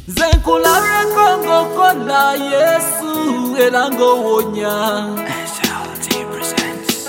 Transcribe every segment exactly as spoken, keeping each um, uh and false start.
Zenkulabye kongo kola Yesu elango wonya. S L T presents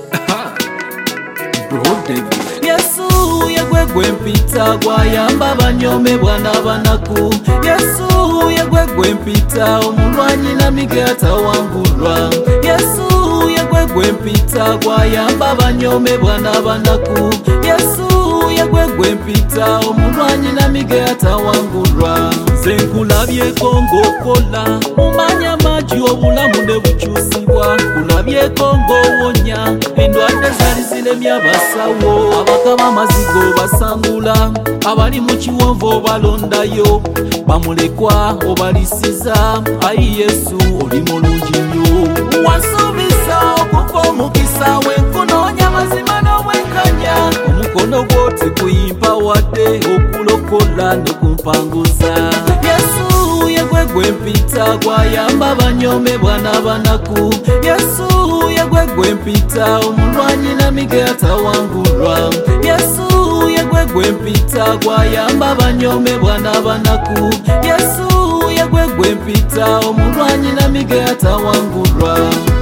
Bro David. Yesu yegwegwe mpita gwayamba banyome bwana banaku. Yesu yegwegwe mpita omulwanyi na migata wangulwa. Yesu yegwegwe mpita gwayamba banyome bwana banaku. Yesu yegwegwe mpita omulwanyi na migata wangulwa. Zenkulabye kongo kola umanya maji obulamu ne bukyusibwa. Kulabye kongo wonya endwadde zali zilemya basawo. Abakaba amazigo basangula abali mu kiwonvu balondayo. Bamulekwa obalisiza ayi Yesu oli mulungi nnyo. Wasuubiza okuva omukisa wenkunoonya mazima n'obwenkanya. Omukono gwo tekuyimpa wadde okulokola n'okumpanguza. Yesu yegwegwe mpita gwayamba banyome bwana banaku. Yesu yegwegwe mpita omulwanyi na migata wangulwa. Yesu yegwegwe mpita gwayamba banyome bwana banaku. Yesu yegwegwe mpita omulwanyi na migata wangulwa.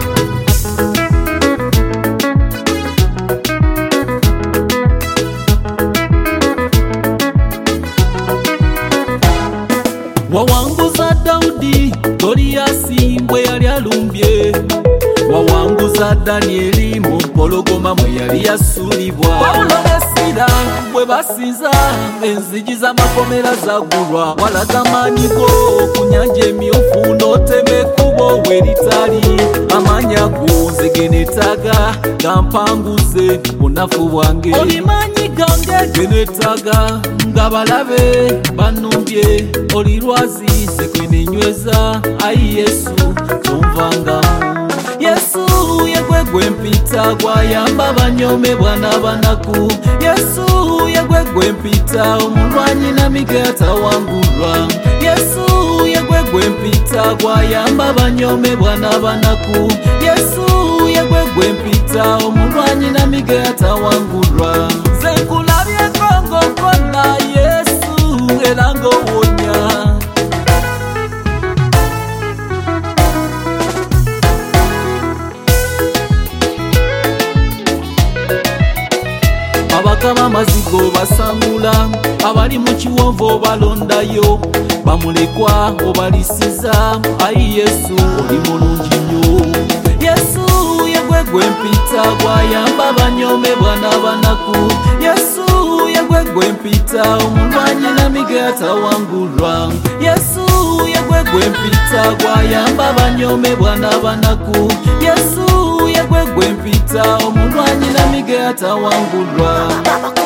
Wawanguza Daudi, Goliasi mbwe yali alumbye. Wawanguza Danieli mu mpologoma mwe yali yasulibwa. Pawulo ne Sila bwe basinza enzigi z'amakomera zaggulwa. Walaga amaanyi go ku nnyanja emyufu n'otema ekkubo weritali. Amanya go nzegenetaga gampanguze bunafu bwange. Oli maanyi gange genetaga nga balabe banumbye. Oli lwazi sekweninyweza ayi Yesu tumvangamu. Yesu yegwegwe mpita gwayamba banyome bwana banaku. Yesu yegwegwe mpita omulwanyi na migata wangulwa. Yesu yegwegwe mpita gwayamba banyome bwana banaku. Yesu yegwegwe mpita omulwanyi na migata wangulwa. Zenkulabye kongo kola Yesu elango wonya. Abakaba amazigo basangula abali mu kiwonvu balondayo. Bamulekwa obalisiza ayi Yesu oli mulungi nnyo. Yesu yegwegwe mpita gwayamba banyome bwana banaku. Yesu yegwegwe mpita omulwanyi na migata wangulwa. Yesu yegwegwe mpita gwayamba banyome bwana banaku. Yesu yegwegwe mpita omulwanyi na migata wangulwa.